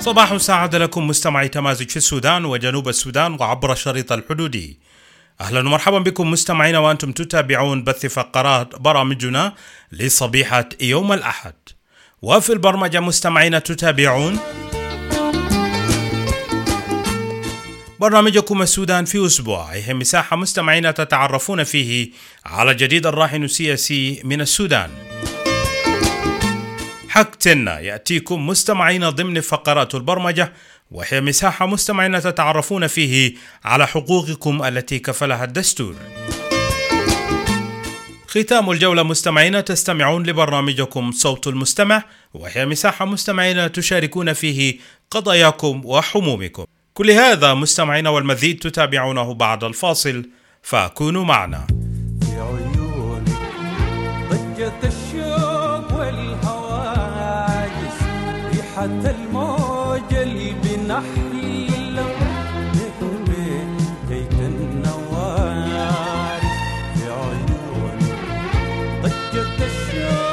صباح سعادة لكم مستمعي تمازج في السودان وجنوب السودان وعبر الشريط الحدودي. أهلا ومرحبا بكم مستمعين وأنتم تتابعون بث فقرات برامجنا لصبيحة يوم الأحد. وفي البرمجة مستمعين تتابعون برنامجكم السودان في أسبوع، هي مساحة مستمعين تتعرفون فيه على جديد الراهن السياسي من السودان. حقتنا يأتيكم مستمعين ضمن فقرات البرمجة، وهي مساحة مستمعين تتعرفون فيه على حقوقكم التي كفلها الدستور. ختام الجولة مستمعين تستمعون لبرنامجكم صوت المستمع، وهي مساحة مستمعين تشاركون فيه قضاياكم وحمومكم. كل هذا مستمعين والمزيد تتابعونه بعد الفاصل، فكونوا معنا. في عيونك ضجة الشوق والهواجس، ريحة الموج اللي بنحلم بحبك كيت النوارس. في عيونك ضجة الشوق.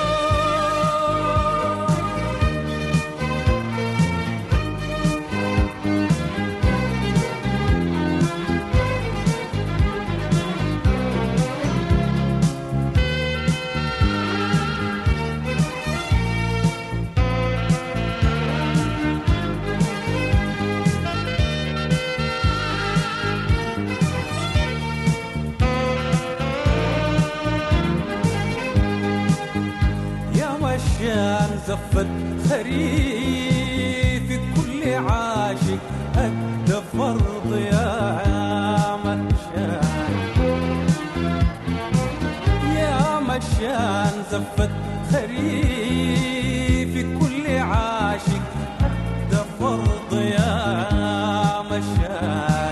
زفت خريف كل عاشق أدى فرض يا مشان، يا مشان زفت خريف كل عاشق أدى فرض يا مشان.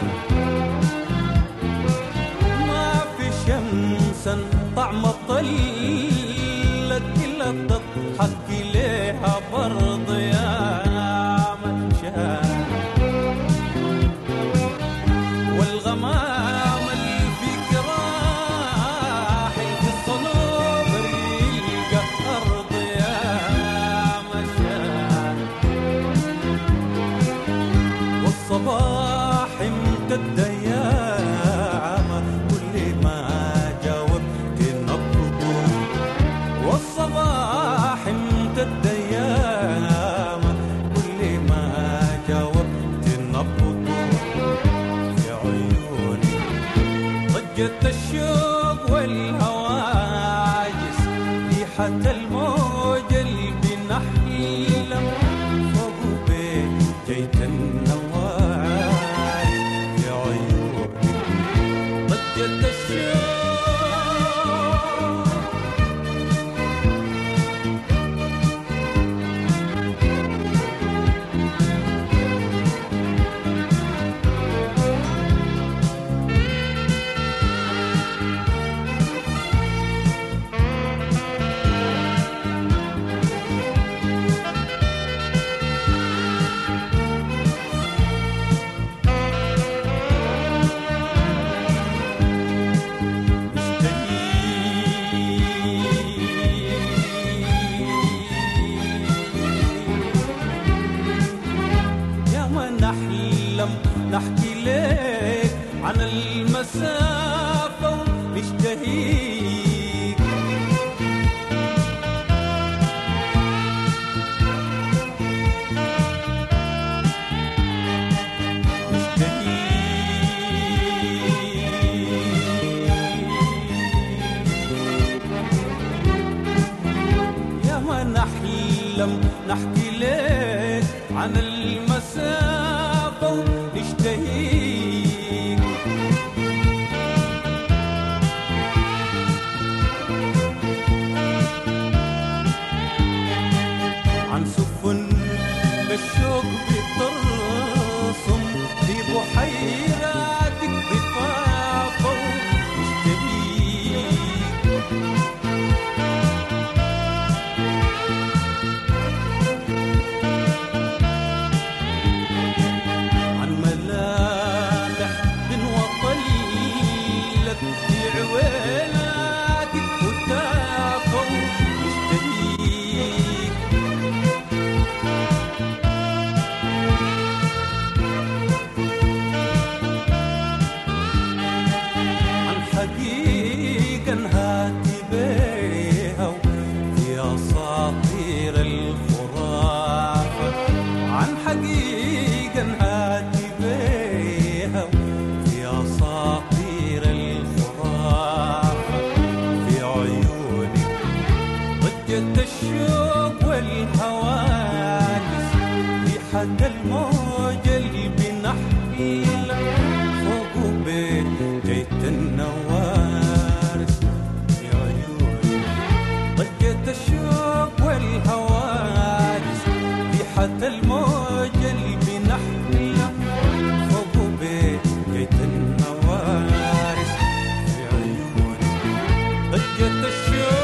ما في شمسا طعم طلت إلا تضحك إليها برض يا مشان، والغمام اللي في كراحل في الصنوبر يلقى أرض يا مشان، والصباح امتد يا عمى كل ما جاوبت نبضه، والصباح امتد ايام كل ما جاوبت النبض. في عيوني ضجة الشوق والهواجس، ريحة الموج اللي بنحلم فوق بيت جيت النوارس. في عيوني ضجة الشوق. نحكي لك عن المسافة ونشتهيك، يا ما نحلم نحكي لك عن المسافة ونشتهيك، عن سفن بالشوق بترسم في بحيراتك ضفافة ونشتهيك، الشوق والهواجس، ريحة الموج اللي بنحيل فوق بيت جيت النوارس يا عيوني. ضجة الشوق والهواجس، ريحة الموج اللي بنحيل فوق بيت جيت النوارس يا عيوني. ضجة الشوق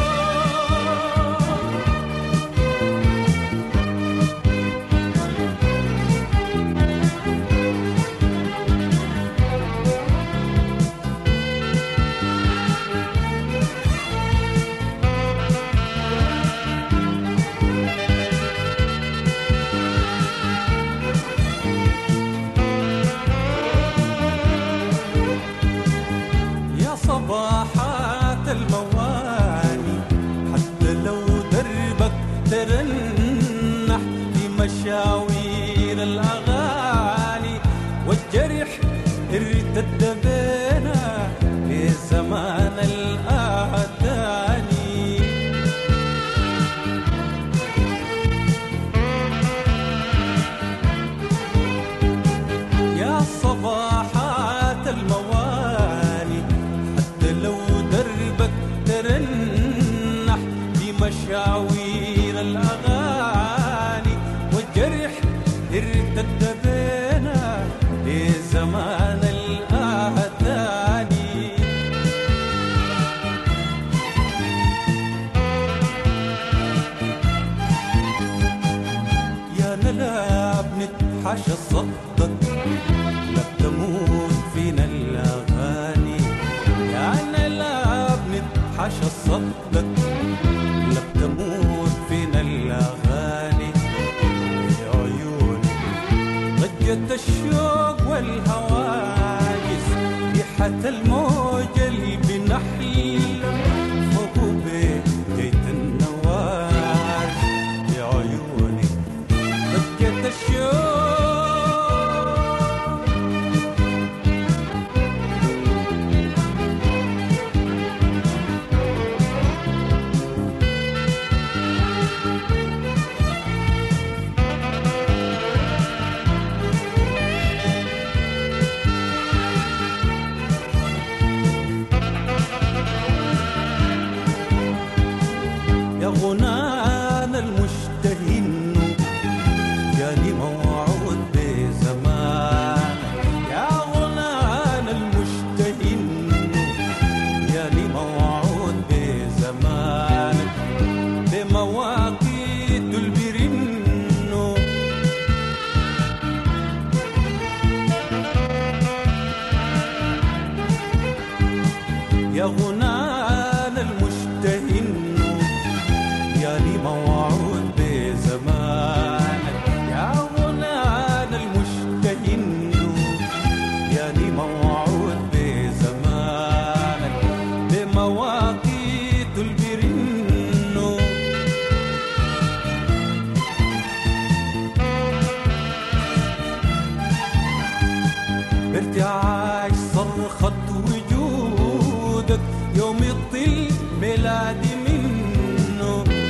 صباحات المواني، حتى لو دربك ترنح في مشاوير الأغاني، والجرح ارتد بينا لزمان الآتاني. يا صباحات المواني، لو دربك ترنح بمشاوير الأغاني، والجرح ارتد بينا لزمان الآتاني. يا نلا بنتحاشى صدك، لا بتموت فينا الأغاني. يا نلا بنتحاشى صدك، لا بتموت فينا الأغاني يا عيوني. ضجة الشوق والهواجس، ريحة الموج اللي بنحيل فوق بيت جيت النوار يا عيوني. ضجة الشوق يا غنانا المشتهين، جاني موعود بزمان. يا غنانا المشتهين، جاني موعود بزمان، بمواقيت البرنو. يا غنانا المشتهين، يالي موعود بزمانك. يا غنانا المشتهين، يالي موعود بزمانك، بمواقيت البرنو. بارتعاش صرخت وجودك يوم يطل ميلادي منه.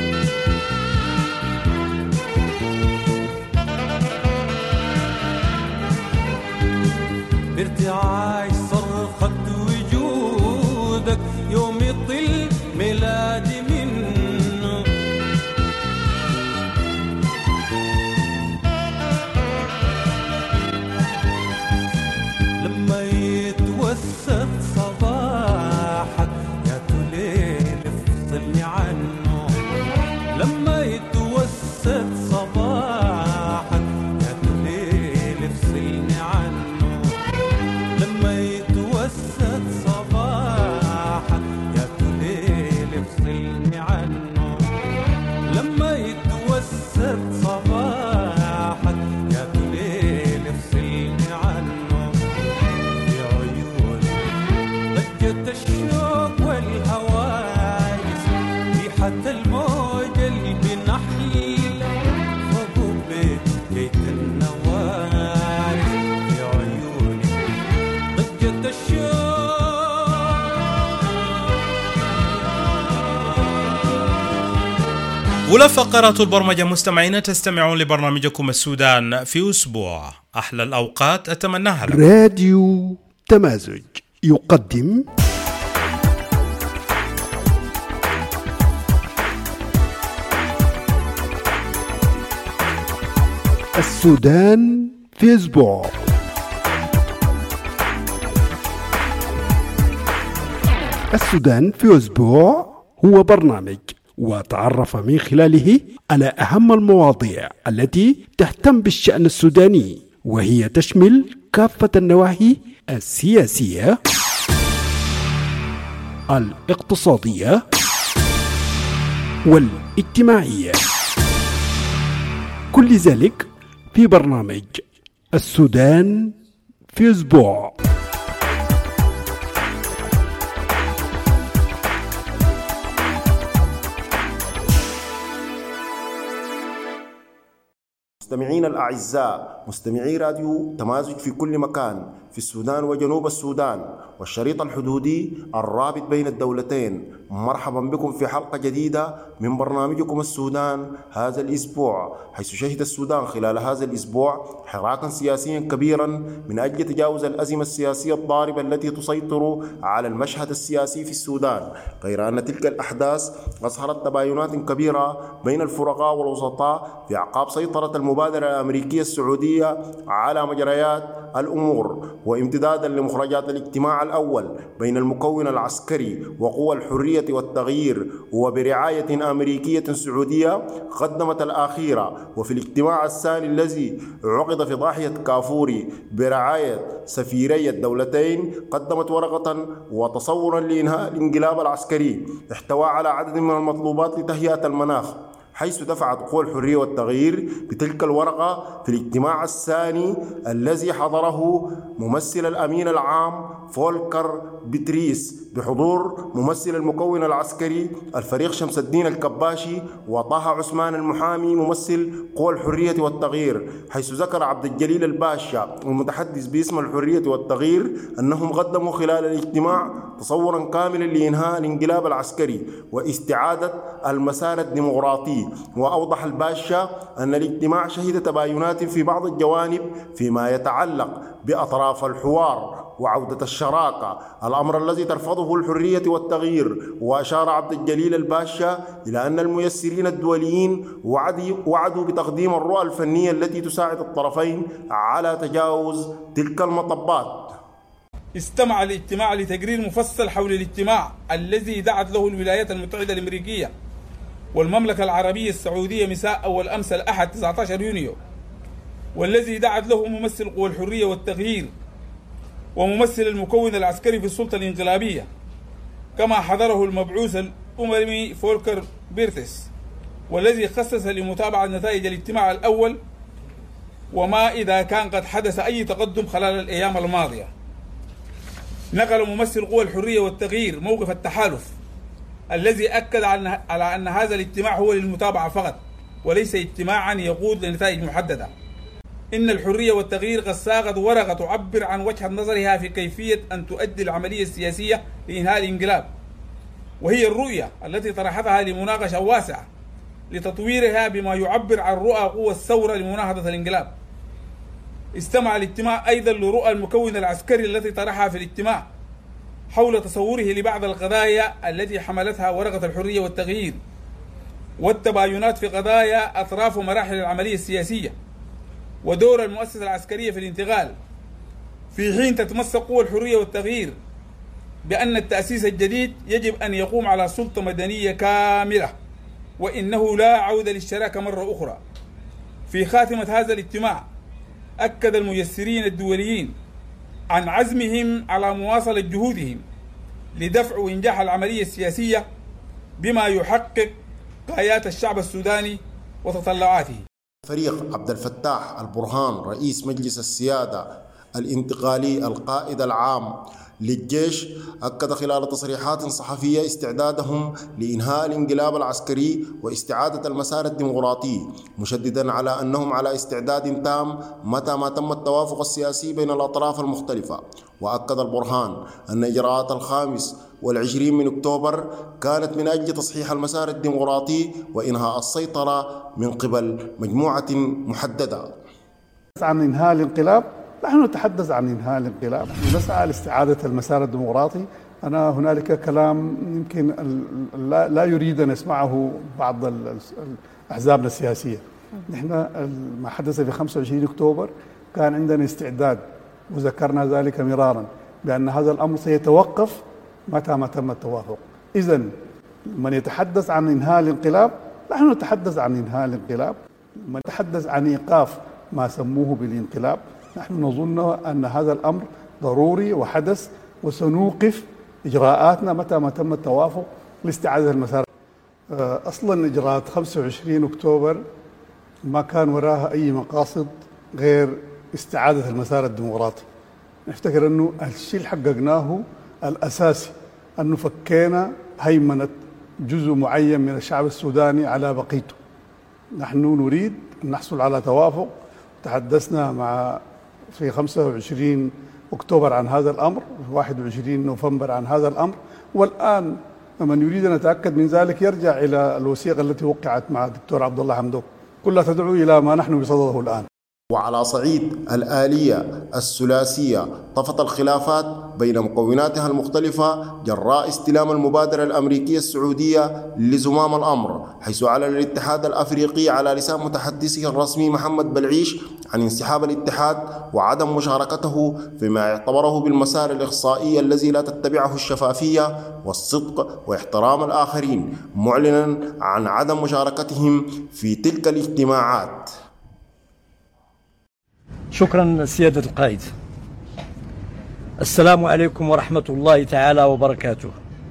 بارتعاش صرخت وجودك يوم يطل ميلادي منه. لما يتوسط صباحك يا تليل افصلني عنه. لما يتوسط صباحك يا تليل افصلني عنه. لما يتوسط صباحك يا تليل افصلني عنه. لما يتوسط صباحك يا تليل افصلني عنه يا عيوني. ضجة الشوق والهواجس، ريحة الموج اللي بنحيل فوق بيت جيت النوارس يا عيوني. ضجة الشوق أولى فقرات البرمجة مستمعين، تستمعون لبرنامجكم السودان في أسبوع. أحلى الأوقات أتمناها لكم. راديو تمازج يقدم السودان في أسبوع. السودان في أسبوع هو برنامج وتعرف من خلاله على أهم المواضيع التي تهتم بالشأن السوداني، وهي تشمل كافة النواحي السياسية، الاقتصادية والاجتماعية، كل ذلك في برنامج السودان في أسبوع. مستمعينا الأعزاء، مستمعي راديو تمازج في كل مكان في السودان وجنوب السودان والشريط الحدودي الرابط بين الدولتين، مرحبا بكم في حلقة جديدة من برنامجكم السودان هذا الأسبوع، حيث شهد السودان خلال هذا الأسبوع حراكا سياسيا كبيرا من أجل تجاوز الأزمة السياسية الضاربة التي تسيطر على المشهد السياسي في السودان، غير أن تلك الأحداث أظهرت تباينات كبيرة بين الفرقاء والوسطاء في أعقاب سيطرة المبادرة الأمريكية السعودية على مجريات الأمور، وامتدادا لمخرجات الاجتماع الأول بين المكون العسكري وقوى الحرية والتغيير وبرعاية أمريكية سعودية قدمت الأخيرة، وفي الاجتماع الثاني الذي عقد في ضاحية كافوري برعاية سفيري الدولتين قدمت ورقة وتصورا لإنهاء الانقلاب العسكري احتوى على عدد من المطلوبات لتهيئة المناخ، حيث دفعت قوى الحرية والتغيير بتلك الورقة في الاجتماع الثاني الذي حضره ممثل الأمين العام فولكر بتريس بحضور ممثل المكون العسكري الفريق شمس الدين الكباشي وطه عثمان المحامي ممثل قوى الحرية والتغيير، حيث ذكر عبد الجليل الباشا المتحدث باسم الحرية والتغيير أنهم قدموا خلال الاجتماع تصورا كاملا لإنهاء الانقلاب العسكري واستعادة المسار الديمقراطي. وأوضح الباشا أن الاجتماع شهد تباينات في بعض الجوانب فيما يتعلق بأطراف الحوار وعودة الشراكة، الأمر الذي ترفضه الحرية والتغيير. وأشار عبد الجليل الباشا إلى أن الميسرين الدوليين وعدوا بتقديم الرؤى الفنية التي تساعد الطرفين على تجاوز تلك المطبات. استمع الاجتماع لتقرير مفصل حول الاجتماع الذي دعت له الولايات المتحدة الأمريكية والمملكة العربية السعودية مساء أول أمس الأحد 19 يونيو، والذي دعت له ممثل قوى الحرية والتغيير وممثل المكون العسكري في السلطة الانقلابية، كما حضره المبعوث الأممي فولكر بيرتس، والذي خصص لمتابعة نتائج الاجتماع الأول وما إذا كان قد حدث أي تقدم خلال الأيام الماضية. نقل ممثل قوى الحرية والتغيير موقف التحالف الذي أكد على أن هذا الاجتماع هو للمتابعة فقط وليس اجتماعا يقود لنتائج محددة. إن الحرية والتغيير قد صاغت ورقة تعبر عن وجهة نظرها في كيفية أن تؤدي العملية السياسية لإنهاء الانقلاب، وهي الرؤية التي طرحتها لمناقشة واسعة لتطويرها بما يعبر عن رؤى قوى الثورة لمناهضة الانقلاب. استمع الاجتماع أيضا لرؤى المكون العسكري التي طرحها في الاجتماع حول تصوره لبعض القضايا التي حملتها ورقة الحرية والتغيير والتباينات في قضايا أطراف ومراحل العملية السياسية ودور المؤسسة العسكرية في الانتقال، في حين تتمسك قوى الحرية والتغيير بأن التأسيس الجديد يجب أن يقوم على سلطة مدنية كاملة وإنه لا عودة للشراكة مرة أخرى. في خاتمة هذا الاجتماع أكد الميسرين الدوليين عن عزمهم على مواصلة جهودهم لدفع وإنجاح العملية السياسية بما يحقق غايات الشعب السوداني وتطلعاته. فريق عبد الفتاح البرهان رئيس مجلس السيادة الانتقالي القائد العام للجيش أكد خلال تصريحات صحفية استعدادهم لإنهاء الانقلاب العسكري واستعادة المسار الديمقراطي، مشددا على أنهم على استعداد تام متى ما تم التوافق السياسي بين الأطراف المختلفة. وأكد البرهان أن إجراءات 25 من أكتوبر كانت من أجل تصحيح المسار الديمقراطي وإنهاء السيطرة من قبل مجموعة محددة. عن إنهاء الانقلاب، نحن نتحدث عن إنهاء الانقلاب، نسعى لاستعادة المسار الديمقراطي. هنالك كلام يمكن لا يريد أن يسمعه بعض أحزابنا السياسية. نحن ما حدث في 25 أكتوبر كان عندنا استعداد، وذكرنا ذلك مرارا، بأن هذا الأمر سيتوقف متى ما تم التوافق. إذن من يتحدث عن إنهاء الانقلاب، نحن نتحدث عن إنهاء الانقلاب. من يتحدث عن إيقاف ما سموه بالانقلاب، نحن نظن أن هذا الأمر ضروري وحدث، وسنوقف إجراءاتنا متى ما تم التوافق لاستعادة المسار. أصلا إجراءات 25 أكتوبر ما كان وراها أي مقاصد غير استعادة المسار الديمقراطي. نفتكر أنه الشيء اللي حققناه الأساسي أنه فكينا هيمنة جزء معين من الشعب السوداني على بقيته. نحن نريد أن نحصل على توافق. تحدثنا في 25 أكتوبر عن هذا الأمر، 21 نوفمبر عن هذا الأمر، والآن من يريد أن يتأكد من ذلك يرجع إلى الوثيقة التي وقعت مع الدكتور عبد الله حمدوك، كلها تدعو إلى ما نحن بصدده الآن. وعلى صعيد الآلية الثلاثية طفت الخلافات بين مكوناتها المختلفة جراء استلام المبادرة الأمريكية السعودية لزمام الأمر، حيث أعلن الاتحاد الأفريقي على لسان متحدثه الرسمي محمد بلعيش عن انسحاب الاتحاد وعدم مشاركته فيما اعتبره بالمسار الإقصائي الذي لا تتبعه الشفافية والصدق واحترام الآخرين، معلنا عن عدم مشاركتهم في تلك الاجتماعات. شكرا سيادة القائد. السلام عليكم ورحمة الله تعالى وبركاته.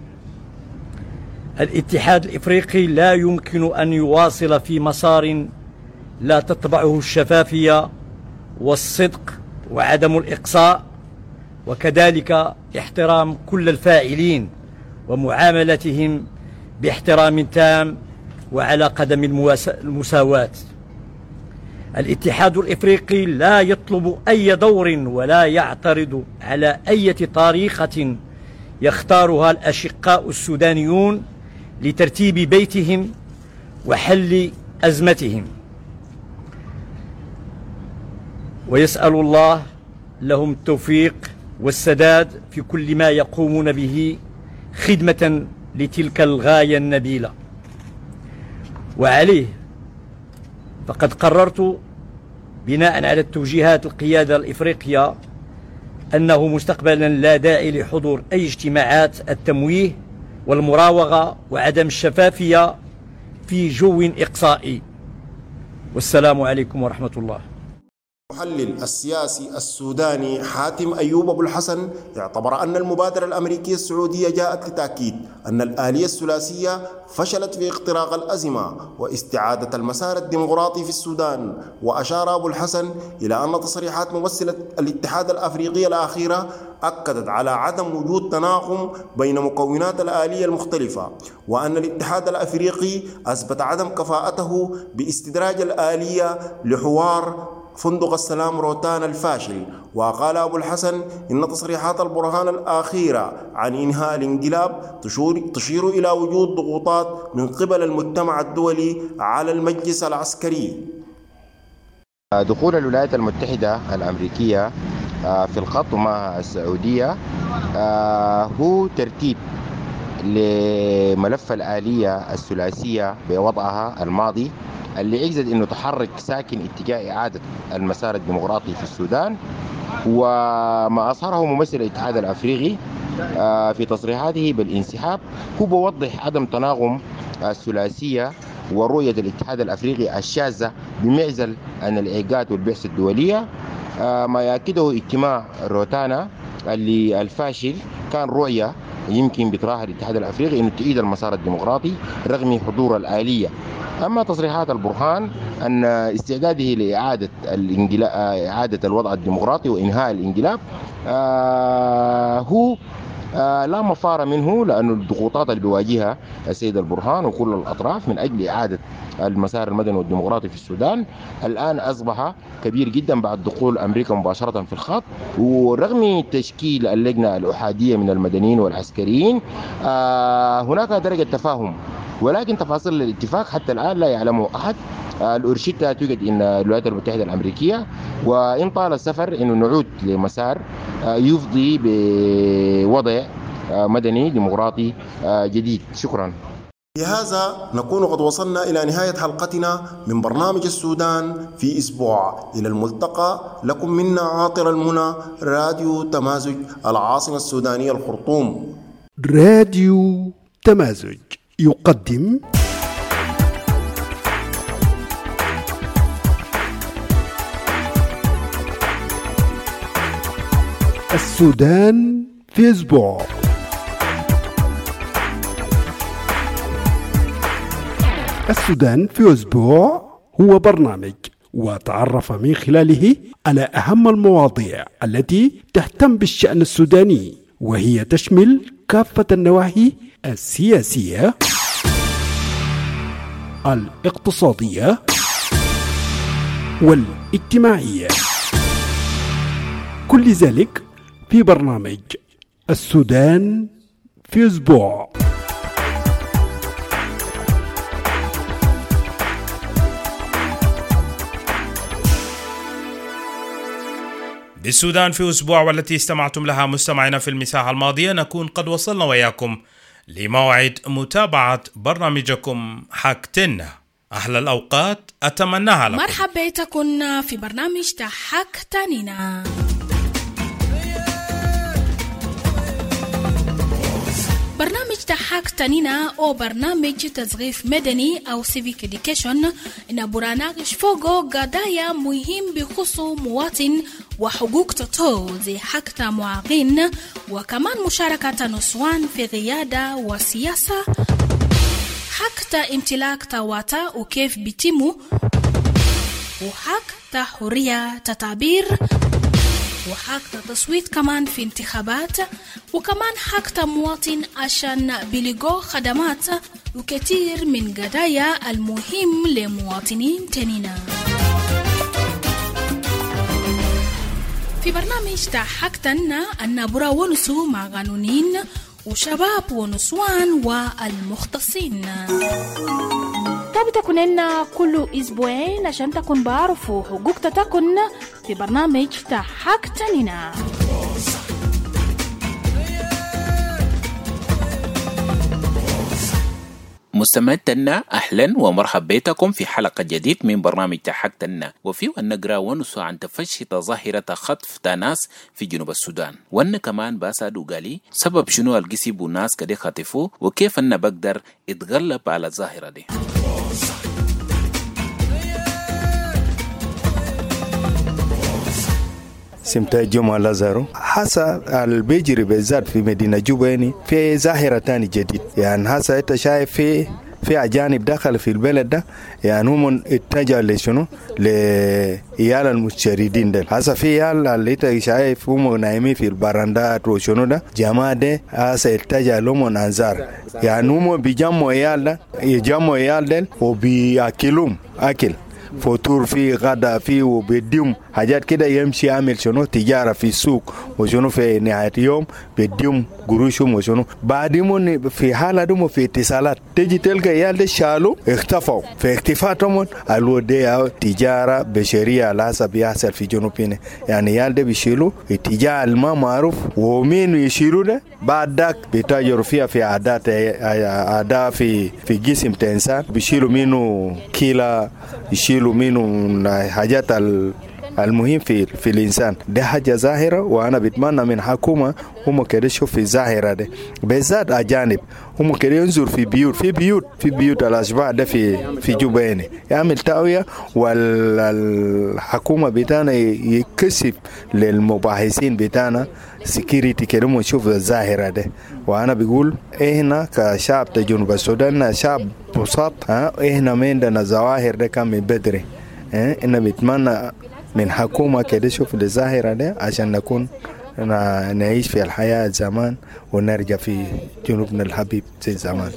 الاتحاد الإفريقي لا يمكن أن يواصل في مسار لا تتبعه الشفافية والصدق وعدم الإقصاء، وكذلك احترام كل الفاعلين ومعاملتهم باحترام تام وعلى قدم المساواة. الاتحاد الإفريقي لا يطلب أي دور ولا يعترض على أي طريقة يختارها الأشقاء السودانيون لترتيب بيتهم وحل أزمتهم، ويسأل الله لهم التوفيق والسداد في كل ما يقومون به خدمة لتلك الغاية النبيلة. وعليه فقد قررت بناء على التوجيهات القيادة الإفريقية أنه مستقبلا لا داعي لحضور أي اجتماعات التمويه والمراوغة وعدم الشفافية في جو إقصائي. والسلام عليكم ورحمة الله. المحلل السياسي السوداني حاتم أيوب أبو الحسن اعتبر أن المبادرة الأمريكية السعودية جاءت لتأكيد أن الآلية الثلاثية فشلت في اختراق الأزمة واستعادة المسار الديمقراطي في السودان. وأشار أبو الحسن إلى أن تصريحات ممثلة الاتحاد الأفريقي الأخيرة أكدت على عدم وجود تناغم بين مكونات الآلية المختلفة، وأن الاتحاد الأفريقي أثبت عدم كفاءته باستدراج الآلية لحوار فندق السلام روتان الفاشل. وقال أبو الحسن إن تصريحات البرهان الأخيرة عن إنهاء الانقلاب تشير إلى وجود ضغوطات من قبل المجتمع الدولي على المجلس العسكري. دخول الولايات المتحدة الأمريكية في الخط مع السعودية هو ترتيب لملف الآلية الثلاثية بوضعها الماضي، اللي يقصد انه تحرك ساكن اتجاه اعاده المسار الديمقراطي في السودان. وما اظهره ممثل الاتحاد الافريقي في تصريحاته بالانسحاب هو بوضح عدم تناغم الثلاثيه ورؤيه الاتحاد الافريقي الشاذه بمعزل عن الايجاد والبعثه الدوليه. ما ياكده اجتماع روتانا اللي الفاشل كان رؤيه يمكن بيطرحها الاتحاد الافريقي انه تعيد المسار الديمقراطي رغم حضور الاليه أما تصريحات البرهان أن استعداده لإعادة إعادة الوضع الديمقراطي وإنهاء الانقلاب هو لا مفار منه، لأن الضغوطات اللي بيواجهها السيد البرهان وكل الأطراف من أجل إعادة المسار المدني والديمقراطي في السودان الآن أصبح كبير جدا بعد دخول أمريكا مباشرة في الخط. ورغم تشكيل اللجنة الأحادية من المدنيين والعسكريين هناك درجة تفاهم، ولكن تفاصيل الاتفاق حتى الآن لا يعلمه أحد. الأورشيتا توجد إن الولايات المتحدة الأمريكية، وإن طال السفر إنه نعود لمسار يفضي بوضع مدني ديمقراطي جديد. شكرا. بهذا نكون قد وصلنا إلى نهاية حلقتنا من برنامج السودان في أسبوع. إلى الملتقى، لكم منا عاطر المنى، راديو تمازج، العاصمة السودانية الخرطوم. راديو تمازج يقدم السودان في أسبوع. السودان في أسبوع هو برنامج وتعرف من خلاله على أهم المواضيع التي تهتم بالشأن السوداني، وهي تشمل كافة النواحي السياسية، الاقتصادية والاجتماعية، كل ذلك في برنامج السودان في أسبوع. بالسودان في أسبوع، والتي استمعتم لها مستمعينا في المساحة الماضية، نكون قد وصلنا وياكم لموعد متابعة برنامجكم حكتنا. أحلى الأوقات أتمناها لكم. مرحبا بكم في برنامج حكتننا. برنامج حكتننا أو برنامج تثقيف مدني أو civic education إن برنامج فوقه قضايا مهم بخصوص مواطن وحقوق تطور زي حق معاقين، وكمان مشاركة نسوان في قيادة وسياسة، حق امتلاك تواتا وكيف بيتموا، وحق حرية تعبير، وحق تصويت كمان في انتخابات، وكمان حق مواطن عشان بلغوا خدمات، وكثير من قضايا المهم لمواطنين تانينا. في برنامج حكتنا النبرة ونسو مع قانونين وشباب ونسوان والمختصين. تكون لنا كل أسبوعين عشان تكون بعرفوا حقوق تكون في برنامج حكتننا. مستمعينا أهلا ومرحبا بكم في حلقة جديد من برنامج حكتنا، وفيه نقرأ ونسو عن تفشي ظاهرة خطف ناس في جنوب السودان، وأن كمان باسادو قالي سبب شنو القسيب وناس كده خطفوه، وكيف أن بقدر اتغلب على الظاهرة دي. سمتاي جمعة لازارو حسا البيجري بالذات في مدينة جوبا في ظاهرة تاني جديد. يعني حسا انت شايف في أجانب دخل في البلد ده، يعني هم اتجهوا لشنو لإيال المشردين ده. حسا في إيال اللي انت شايف هم نايمين في البراندات وشنو ده، جماعة ده حسا اتجهوا لهم أنظار، يعني هم بيجمعوا إيال ده، يجمعوا إيال ده وبيأكلهم أكل فطور في غدا في وبيديهم حاجات كده، يمشي يعمل شنو تجارة في السوق وشنو في نهاية يوم بيديهم قروشهم وشنو. بعدين في حالة دم في اتصالات تيجي تلقى يالد شالوا اختفوا في اختفاتهم الوديع تجارة بشرية على حسب يحصل في جنوبنا. يعني يالد بيشيلوا التجارة الما معروف، ومين يشيلوا ده بعد ذاك بيتاجروا فيها في عادات في جسم الإنسان، بيشيلوا منه كيلا، يشيلوا منه حاجات المهم في الإنسان ده حاجة ظاهرة، وأنا بتمنى من حكومة هم كده يشوف في الظاهرة ده بالذات أجانب هم كده ينظر في بيوت الأشباح ده في جوبيني يعمل تأوية، والحكومة بتاعنا يكشف للمباحثين بتاعنا سكيورتي كده ونشوف الظاهرة ده. وأنا بقول إحنا كشعب جنوب السودان شعب بسيط، إحنا ما عندنا ظواهر ده كان من بدري. إحنا بنتمنى من حكومة كده شوف الظاهرة ده عشان نكون نعيش في الحياة زمان ونرجع في جنوبنا الحبيب زي زمان.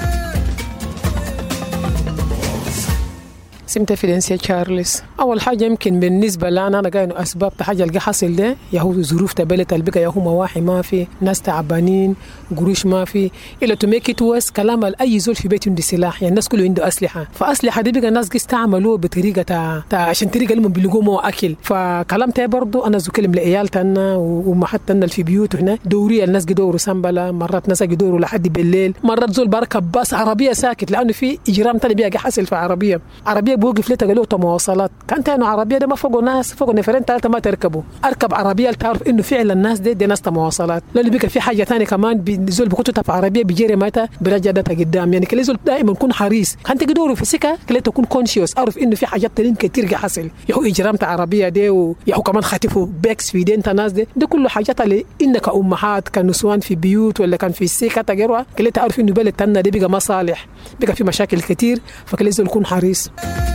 سمت فيدنسيا تشارلز. أول حاجة يمكن بالنسبة لنا أنا قايل أسباب حاجة اللي حصل ده يهو ظروف تبلت البقى يهو مواحي ما في، ناس تعبانين، قروش ما في، إلا to make it worse كلام أي زول في بيت عنده سلاح، يعني الناس كله عنده أسلحة، فأسلحة دي بقى الناس يستعملوه بطريقة عشان طريقة لهم بيلقوا مو أكل، فكلام تاعي برضو أنا زكلم لعيال تنا ومحتنا في بيوت هنا دورية الناس يدوروا سنبلة، مرات ناس يدوروا لحد بالليل، مرات زول بركب باص عربية ساكت لأنه في إجرام تاني بيجي حصل في عربية بوقف لتا قالوا مواصلات، كانت انه عربيه ده ما فوقوا ناس، فوقوا نفرين ثلاثه ما تركبوا، اركب عربيه تعرف انه فعلا الناس دي ناس مواصلات. لانه بقى في حاجه ثانيه كمان بيزول بكتب في عربيه بيجري متى برجع داتا قدام، يعني كل زول دائما يكون حريص، كانت تقدروا في سكه كله تكون كونشيوس، اعرف انه في حاجات تانية كتير حصل، يهو اجرام عربيه دي ويهو كمان خطفوا باكس في دين الناس دي كله حاجات اللي انك امهات كنسوان في بيوت ولا كان في سكه تجروا كله تعرف انه بلد تنا دي بقى مصالح، بقى في مشاكل كتير، فكل زول يكون حريص.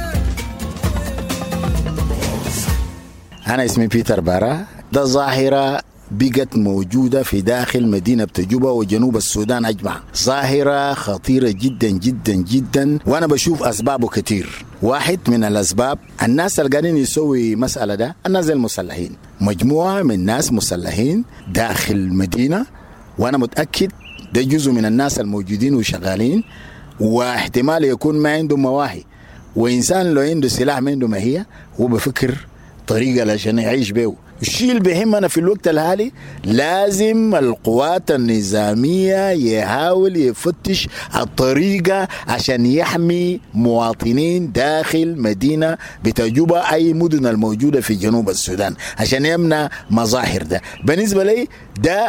أنا اسمي بيتر بارا. ده ظاهرة بقت موجودة في داخل مدينة جوبا وجنوب السودان أجمع، ظاهرة خطيرة جدا جدا جدا، وأنا بشوف أسبابه كتير. واحد من الأسباب الناس اللي قاعدين يسوي مسألة ده الناس المسلحين، مجموعة من ناس مسلحين داخل المدينة، وأنا متأكد ده جزء من الناس الموجودين وشغالين، واحتمال يكون ما عنده مواهي، وإنسان لو عنده سلاح ما عنده ماهية هو بفكر طريقة عشان يعيش به. الشيء اللي بيهمنا في الوقت الحالي لازم القوات النظامية يحاول يفتش الطريقة عشان يحمي مواطنين داخل مدينة بتجوبة أي مدن الموجودة في جنوب السودان عشان يمنع مظاهر ده. بالنسبة لي ده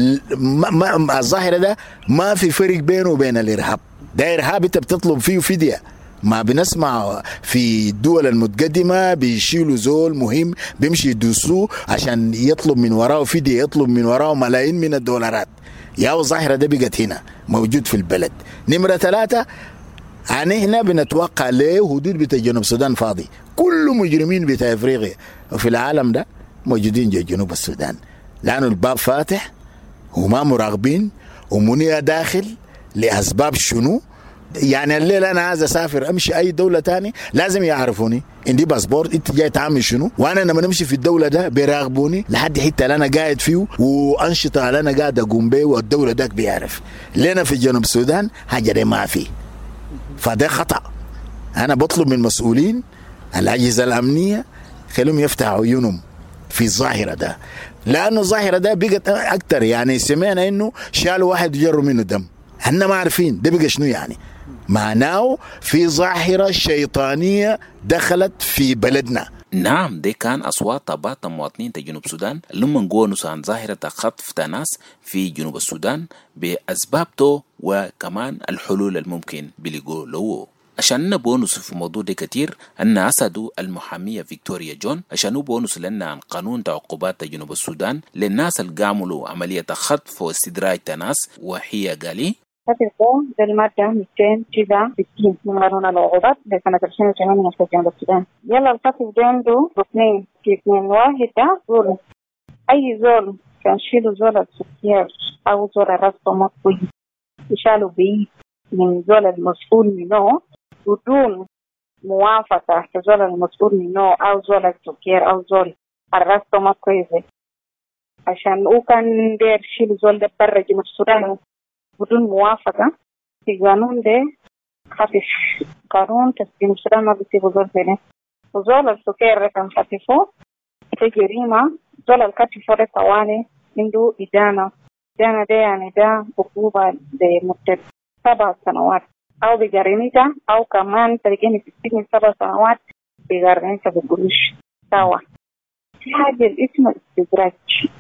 الظاهرة ده ما في فرق بينه وبين الإرهاب، ده إرهاب أنت بتطلب فيه فدية. ما بنسمع في الدول المتقدمة بيشيلوا زول مهم بيمشي يدوسوه عشان يطلب من وراه فدية، يطلب من وراه ملايين من الدولارات. يا الظاهرة ده بقت هنا موجود في البلد. نمرة 3 هنا بنتوقع ليه حدود بتاع جنوب السودان فاضي، كل مجرمين بتاع افريقيا وفي العالم ده موجودين جنوب السودان، لأنه الباب فاتح وما مراقبين ومنية داخل لأسباب شنو. يعني الليلة أنا عايز أسافر أمشي أي دولة تاني لازم يعرفوني عندي باسبورت، أنت جاي تعمل شنو، وأنا لما نمشي في الدولة ده بيراقبوني لحد حتة اللي أنا قاعد فيه وأنشطة اللي أنا قاعد أقوم بيه، والدولة ده بيعرف. لنا في جنوب السودان حاجة دي ما في، فده خطأ. أنا بطلب من المسؤولين الأجهزة الأمنية خليهم يفتحوا عيونهم في الظاهرة ده، لأنه الظاهرة ده بقت أكتر. يعني سمعنا إنه شالوا واحد وجروا منه دم، احنا ما عارفين ده بقى شنو، يعني معناه في ظاهرة شيطانية دخلت في بلدنا. نعم، دي كان أصوات طبات مواطنين جنوب السودان لما نقولوا عن ظاهرة خطف ناس في جنوب السودان بأسبابته وكمان الحلول الممكن بلقوا له. عشان نبونس في موضوع ده كتير أن أسدوا المحامية فيكتوريا جون عشان نبونس لنا عن قانون تعقوبات جنوب السودان للناس اللي قاموا عملية خطف واستدراج ناس، وهي قالي ده المادة 269 من قانون العقوبات لسنة 2008 في جنوب السودان. يلا الخطف ده عنده ركنين، في 2 واحد ده زول، أي زول كان شيلوا زول السكير أو زول راسه مطوي يشالوا بيه من زول المسؤول منه بدون موافقة زول المسؤول منه أو زول السكير أو زول الراسه مطوي، عشان هو كان دير شيل زول ده برا جنوب السودان بدون موافقة. في قانون ده خفف قانون تسجيل السودان ما بيسيبوا زول فينه، وزول السكير كان خففه في جريمة. زول الكتفه ده طوالي عنده إدانة ده يعني ده عقوبة لمدة 7 سنوات أو بجريمته، أو كمان تلقيني في السجن 7 سنوات بجريمته بقروش سوا. في حاجة اسمها استدراج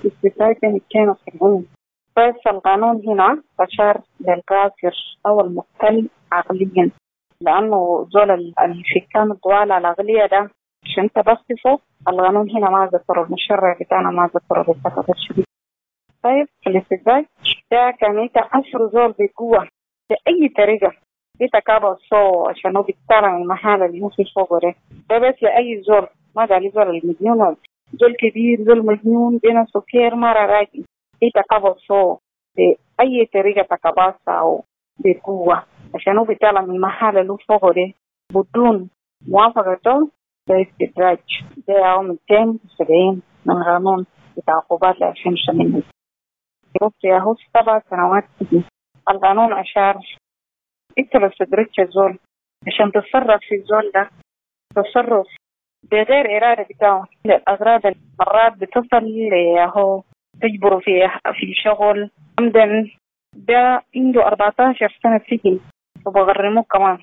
ده 270. بس القانون هنا أشار للقاصر أو المختل عقليا، لأنه زول الحكام الطوال العقلية ده عشان تبصفه القانون هنا ما ذكره، المشرع بتاعنا ما ذكره بالتفاصيل الشديد. طيب الاستدراج ده كان يتأثر زول بقوة بأي طريقة يتكابر صو عشان هو بيطلع من المحل اللي هو في فوقه ده بس لأي زول، ما قال زول المجنون، زول كبير زول مجنون بين سكر مرة راجل يتكابر صو بأي طريقة تكابرسة أو بقوة عشان هو بيطلع من المحل اللي هو فوقه ده بدون موافقته. ده استدراج ده يوم 270 من قانون العقوبات ل 2008. يا هو 7 سنوات. القانون أشار انت لو استدرجت الزول عشان تتصرف في الزول ده تصرف بغير إرادة بتاعه الأغراض المرات بتصل لهو تجبره في شغل عمدا، ده عنده 14 سنة سجن وبغرموه كمان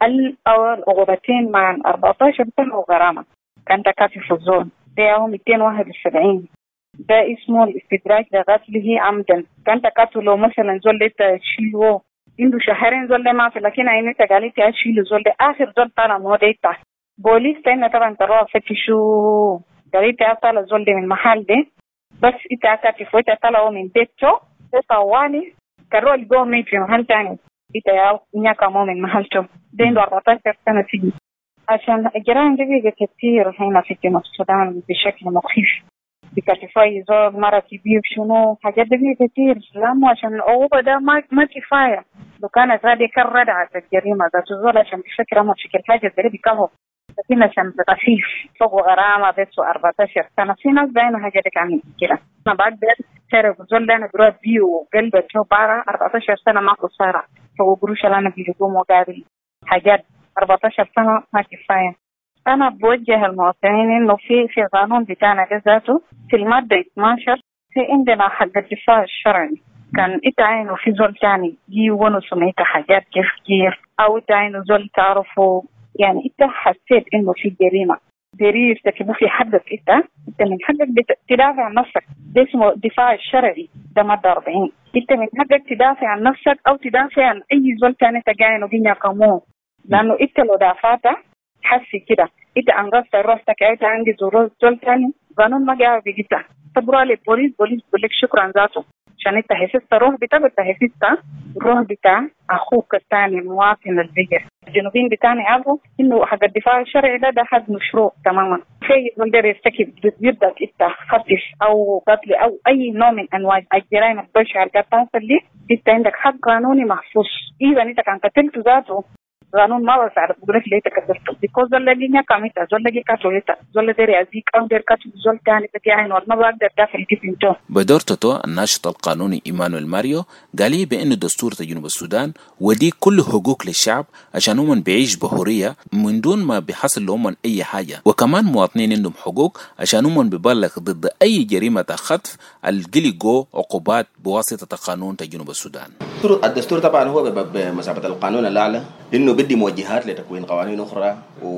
الأول عقوبتين مع 14 سنة وغرامة. كان تكافي في الزول ده هو 271. ده اسمه الاستدراج لقتله عمدا. كان تقتله مثلا زول ده تشيله عنده شهرين زول ده ما في، لكن عينك قالت تشيله زول ده آخر زول طالع مو ده يفتح بوليس تاني طبعا تروح فتشو قالت طالع زول ده من محل ده، بس انت عكاتف وانت طالعه من بيته ده طوالي كروح الجو ميت في محل تاني انت يا نياكا مو من محلته ده عنده 14 سنة سجن. عشان الجرائم دي كتير هنا في جنوب السودان بشكل مخيف، بكتفاي زول مرة كبير شنو حاجات دي كتير، لانه عشان العقوبة ده ما كفاية. لو كانت هذه كرر على الجريمة ذات الزول عشان بفكرة ما بشكل حاجة زي بكهو، لكن عشان بخفيف فوق غرامة بس 14 سنة. في ناس باينة حاجة دي عن كده. أنا بعد تعرف الزول ده أنا بروح بيه وقلبه شو بارا 14 سنة ما قصيرة، فهو قروش اللي أنا بيجوم وقابل حاجات 14 سنة ما كفاية. أنا بوجه المواطنين إنه في قانون بتاعنا ذاته في المادة 12 في عندنا حق الدفاع الشرعي. كان إتعينوا في زول تاني يونوا سميته حاجات كيف أو إتعينوا زول تعرفوا، يعني إنت حسيت إنه في جريمة برير تكبوا في حقك، إنت من حقك تدافع عن نفسك. ده اسمه الدفاع الشرعي، ده مادة 40. إنت من حقك تدافع عن نفسك أو تدافع عن أي زول تاني تجاينه بينا كمو، لأنه إنت لو دافعت حسي كده إنت أنقذت روحك. أنت عندي زول تاني قانون ما جاء بجيتها تبرع للبوليس، بوليس بقول لك شكرا ذاته عشان انت حسست روح بتاعك، حسست الروح بتاع اخوك الثاني المواطن البيجر. الجنوبيين بتاعنا عارفوا انه حق الدفاع الشرعي ده حق مشروع تماما. في يقدر يرتكب ضدك انت خطف او قتل او اي نوع من انواع الجرائم البشعه اللي بتحصل لك، انت عندك حق قانوني محفوظ. اذا انت كان قتلت ذاته قانون ما بساعدك بقول لك ليه تكسرته بيكوز ولا لينيا كاميتا زول لقي كاتوليتا زول ديري ازيك او دير كاتو زول تاني بتاعين ولا ما بقدر داخل كيف انتو. بدور توتو الناشط القانوني إيمانويل ماريو قال لي بأن دستور جنوب السودان ودي كل حقوق للشعب عشان هم بيعيش بحرية من دون ما بيحصل لهم أي حاجة، وكمان مواطنين عندهم حقوق عشان هم ببلغ ضد أي جريمة خطف الجليجو عقوبات بواسطة قانون جنوب السودان. الدستور طبعا هو بمثابة القانون الأعلى إنه بدي موجهات لتكوين قوانين أخرى،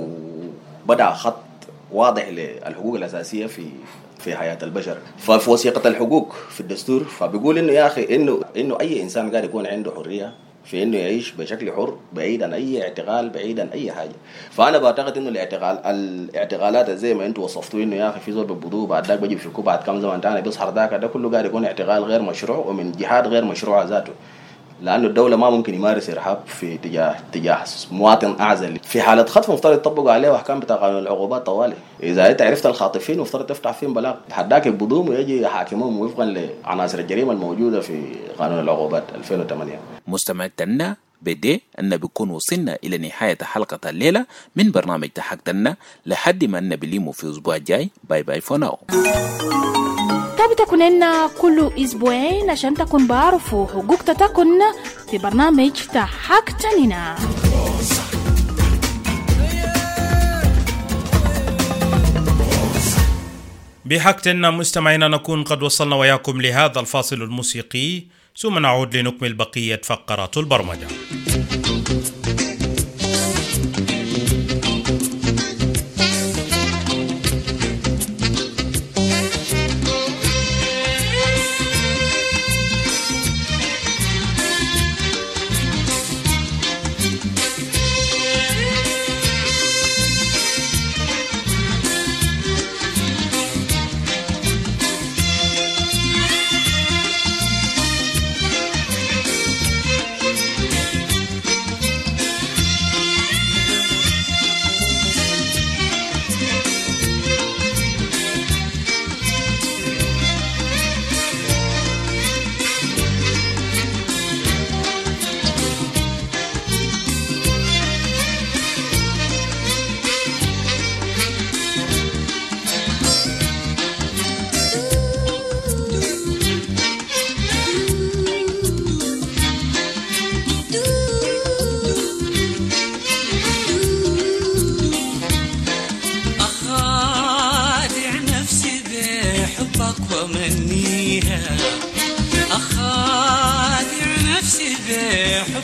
وبدأ خط واضح للحقوق الأساسية في حياة البشر. ففي وثيقة الحقوق في الدستور فبيقول إنه يا أخي إنه أي إنسان قاعد يكون عنده حرية في إنه يعيش بشكل حر بعيد عن أي اعتقال، بعيد عن أي حاجة. فأنا بعتقد إنه الاعتقالات زي ما أنتوا وصفتوا إنه يا أخي في زول ببدو بعد ذاك بيجي في بعد كم زمان تاني بيصحر ذاك، ده كله قاعد يكون اعتقال غير مشروع ومن جهات غير مشروعة ذاته، لأنه الدولة ما ممكن يمارس إرهاب في تجاه مواطن أعزل. في حالة خطف مفترض يطبقوا عليه أحكام بتاع قانون العقوبات طوالي. إذا أنت عرفت الخاطفين مفترض تفتح فيهم بلاغ حداك البضوم ويجي يحاكمهم وفقا لعناصر الجريمة الموجودة في قانون العقوبات 2008. مستمعتنا بدي أن بيكون وصلنا إلى نهاية حلقة الليلة من برنامج تحققنا لحد ما نبليمو في الأسبوع الجاي. باي باي فور ناو. تكون لنا كل أسبوعين عشان تكون بعرفوا حقوق تكون في برنامج تحققنا. بحقنا مستمعينا نكون قد وصلنا وياكم لهذا الفاصل الموسيقي، ثم نعود لنكمل بقية فقرات البرمجة.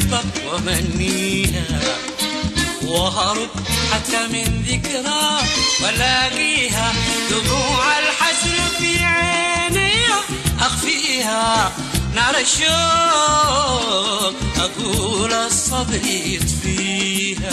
حبك ومنيها وهرب حتى من ذكرى ولاقيها دموع الحسر في عيني أخفيها نار الشوق أقول الصبر يطفيها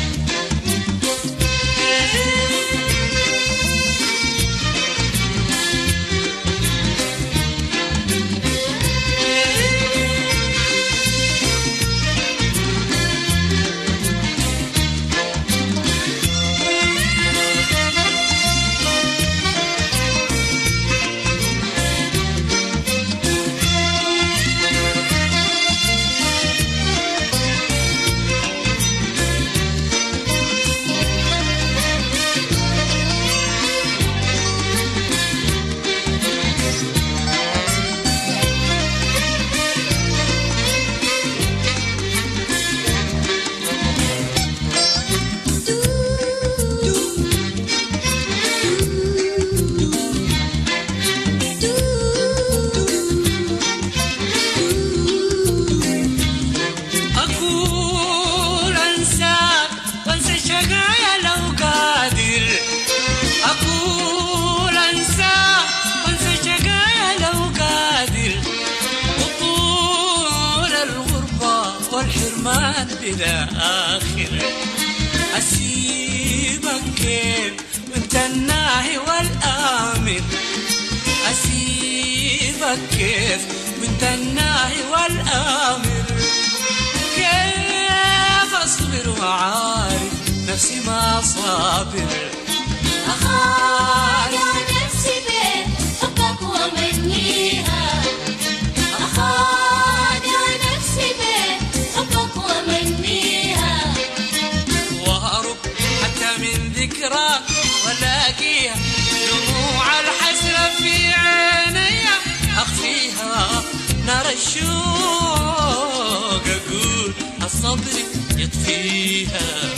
بلا آخر أسيبك كيف وانت الناهي والآمر أسيبك كيف وانت الناهي والآمر كيف أصبر وعارف نفسي ما صابر أخايا نفسي بين حبك ومنيها أخايا نفسي بين حبك ومنيها وهرب حتى من ذكرى ولاقيها دموع الحسرة في عيني أخفيها نار الشوق أقول الصبر يطفيها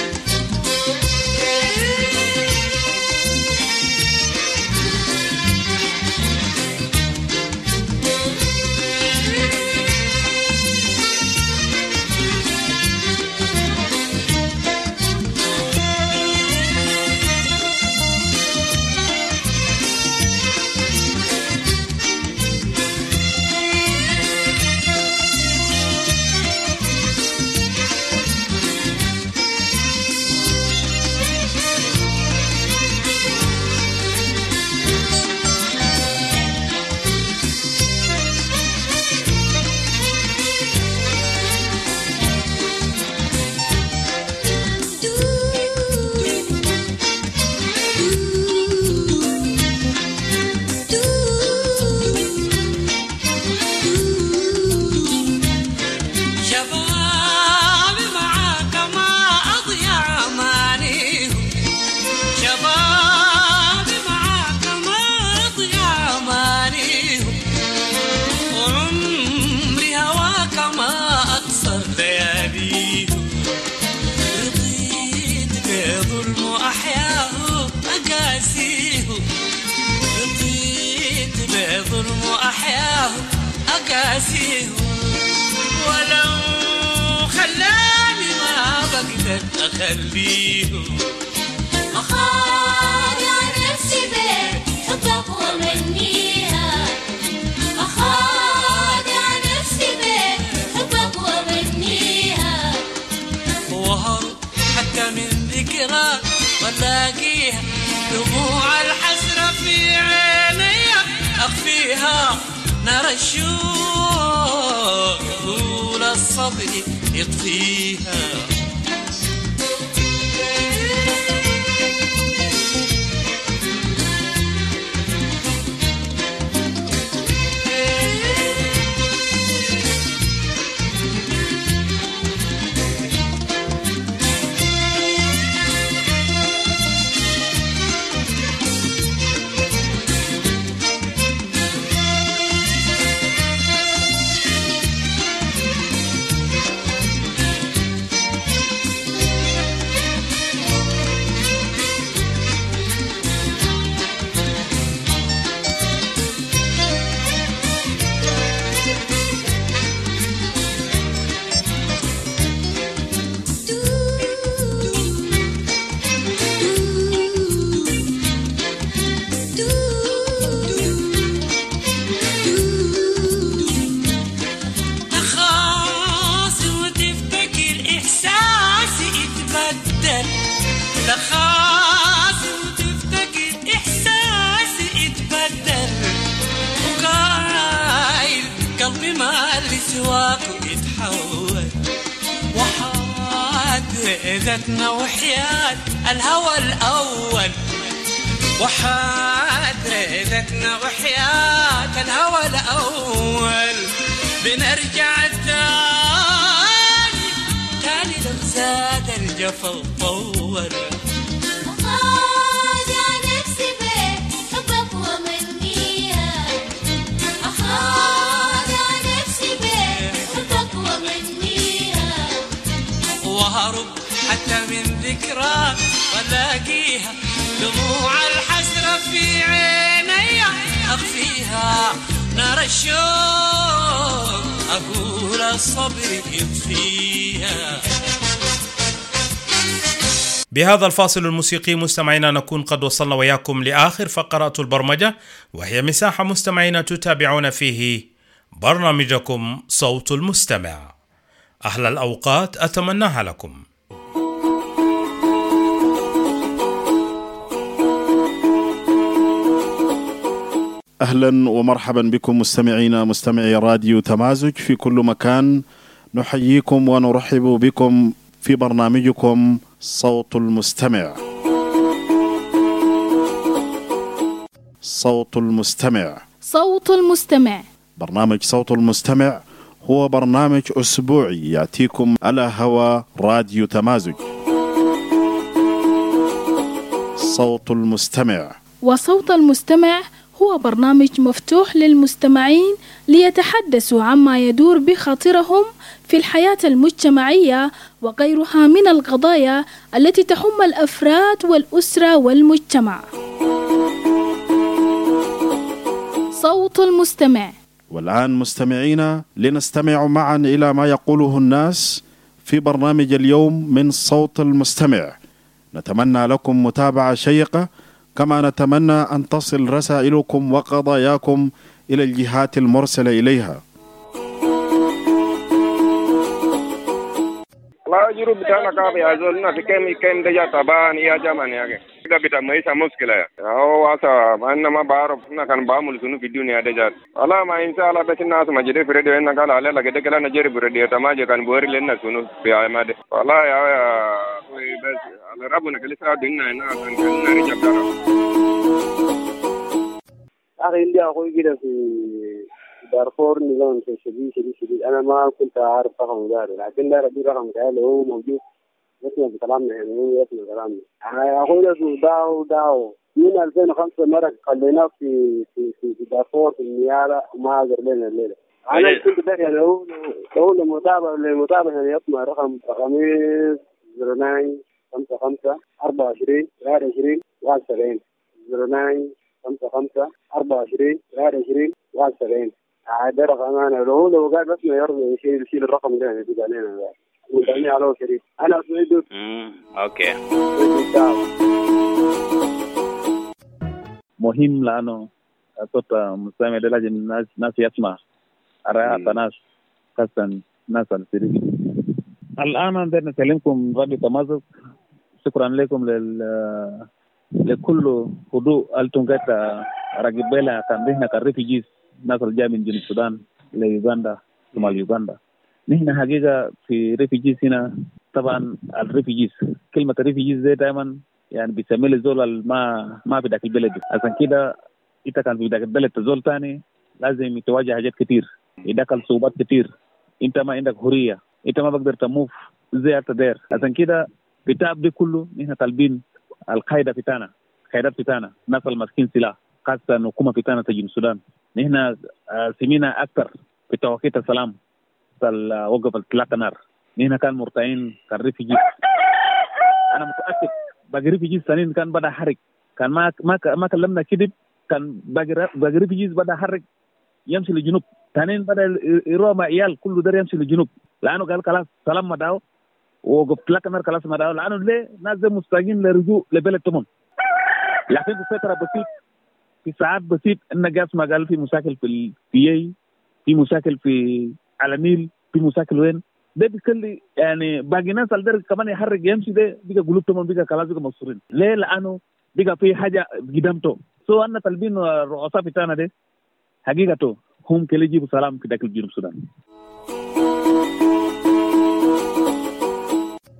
ولو خلاني ما بقدر أخليه أخايا نفسي بين حبك ومنيها أخايا نفسي بين حبك ومنيها وهرب حتى من ذكرى ولاقيها دموع الحسرة في عيني أخفيها نار الشوق طول الصبر يطفيها ذاتنا وحياة الهوى الأول ذاتنا وحياة الهوى الأول بنرجع تاني لو زاد الجفا وطول أخاذ نفسي بحبك ومنيها أخاذ نفسي بحبك ومنيها وهرب حتى من ذكراك ولاقيها دموع الحسرة في عيني أخفيها نار الشوق أقول الصبر يطفيها. بهذا الفاصل الموسيقي مستمعينا نكون قد وصلنا وياكم لآخر فقرات البرمجة، وهي مساحة مستمعينا تتابعون فيه برنامجكم صوت المستمع. أحلى الأوقات أتمناها لكم. أهلا ومرحبا بكم مستمعي راديو تمازج في كل مكان. نحييكم ونرحب بكم في برنامجكم صوت المستمع. صوت المستمع. صوت المستمع. برنامج صوت المستمع هو برنامج أسبوعي يأتيكم على هوا راديو تمازج. صوت المستمع. وصوت المستمع هو برنامج مفتوح للمستمعين ليتحدثوا عما يدور بخاطرهم في الحياة المجتمعية وغيرها من القضايا التي تهم الأفراد والأسرة والمجتمع. صوت المستمع. والآن مستمعينا لنستمع معا إلى ما يقوله الناس في برنامج اليوم من صوت المستمع. نتمنى لكم متابعة شيقة، كما نتمنى أن تصل رسائلكم وقضاياكم إلى الجهات المرسلة إليها. لا جرو بتاعنا كافي أزولنا في كم دجا طبعا يا جماعة يا كده بتاع ما يسمى مشكلة أو واسا أنا ما بعرف إن كان بعمل شنو في الدنيا دجا والله ما إن شاء الله بس الناس ما جري في راديو إن قال عليه لكده كلا نجري في راديو تماجي كان بوري لنا شنو في عماد والله يا بس على ربنا كل ساعة دينا هنا كان نرجع كلام أخي اللي أقول كده في دارفور نظام شديد أنا ما كنت أعرف رقم داري، لكن دار دي رقم كله هو موجود يسمع بكلامنا، يعني هو يسمع كلامنا. أقول لك داو من 2005 مرة خلينا في دارفور في النيابة وما قدر لنا الليلة. أنا كنت داري يعني هو المتابع يعني يسمع رقمي 09 55 24 23 71 09 55 24 23 71. هذا رقم أنا لو قال بس ما يرضى يشيل الرقم ده يدق علينا ودعني على شريف أنا أسمع أوكي مهم لأنه صوت مستمع ده لازم الناس يسمع رأي ناس خاصة ناس السرير. الآن بدنا نكلمكم راديو تمازج. شكرا لكم لكل هدوء التونجات راجبيلا كان بينا كريفيجيز ناس اللي جاي من جنوب السودان ليوغندا ثم يوغندا. نحن حقيقة في ريفيجيز هنا طبعا الريفيجيز كلمة ريفيجيز زي دائما يعني بيسمي الزول ما في ذاك البلد، عشان كده إنت كان في ذاك البلد تزول تاني لازم يتواجه حاجات كتير، يدخل صعوبات كتير، إنت ما عندك حرية، إنت ما بقدر تموف زي التدير. عشان كده بتعب دي كله نحن طالبين القاعدة بتاعنا، قاعدات بتاعنا، ناس المسكين سلاح خاصة حكومة بتاعنا تجي السودان. نحن سمينا أكثر بتوقيت السلام وقف الإطلاق النار. نحن كان مرتعين كان ريفيجيز. أنا متأكد باقي ريفيجيز ثانيين كان بدأ حرق، كان ما كلمنا كذب، كان باقي ريفيجيز بدأ حرق يمشي للجنوب، ثانيين بدأ يروح مع عيال كله ده يمشي للجنوب، لأنه قال خلاص سلام ما داو وقف إطلاق النار خلاص ما داو، لأنه ليه ناس مستعجلين للرجوع لبلد تمام. لكن في فترة بسيط في ساعات بسيط إن جاس ما قال في مشاكل في مشاكل في على النيل، في مشاكل وين ده بيخلي يعني باقي ناس الدرجة كمان يحرق يمشي ده بيجا قلوبهم بيجا خلاص بيجا مصرين. ليه؟ لأنه بيجا في حاجة قدامته. أنا طالبين الرؤساء بتاعنا ده حقيقته هم كل يجيبوا سلام في داخل جنوب السودان.